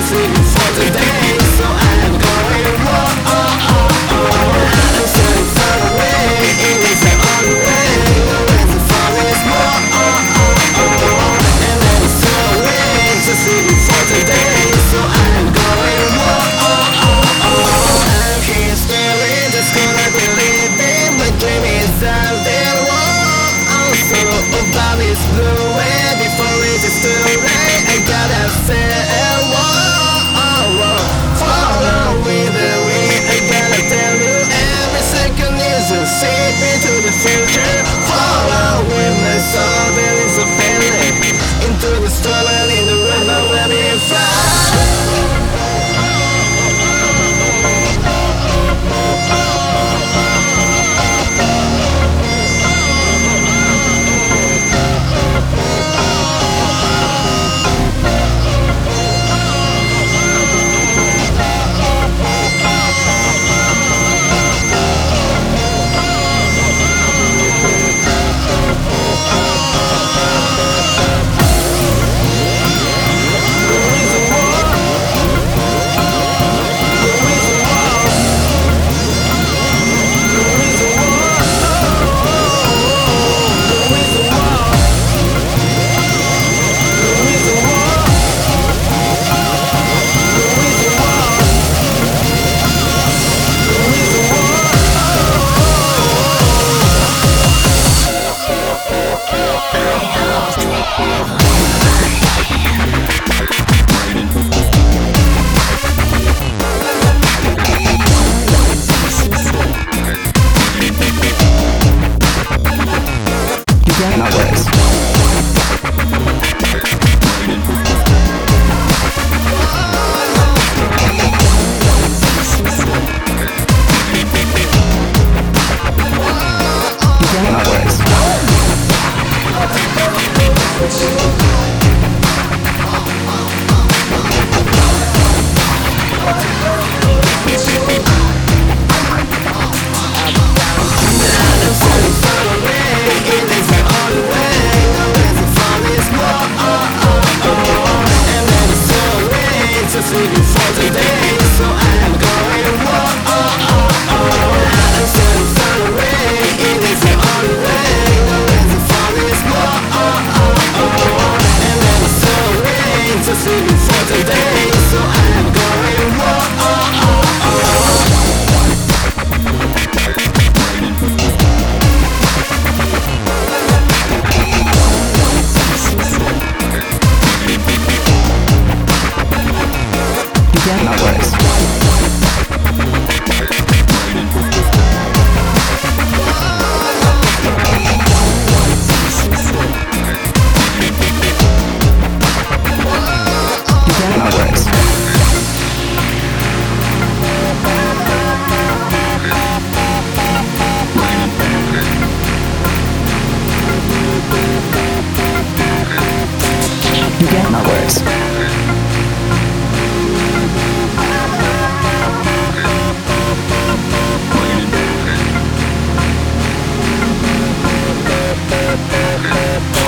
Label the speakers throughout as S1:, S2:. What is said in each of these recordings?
S1: see you for today, so I am going wrong. I'm standing far away, it is the only way. Where's the forest more? And then it's so late to see you for today, so I am going wrong. I'm here staring, just gonna believe it. My dream is out there. So about this blue way before it is too late. I gotta say, follow with the wind. I gotta tell you, every second is a seat into the future. Follow with my soul, there is a feeling into the storm and in the river where we fly.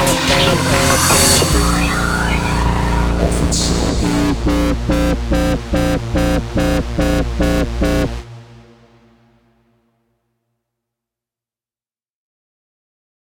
S2: Officer.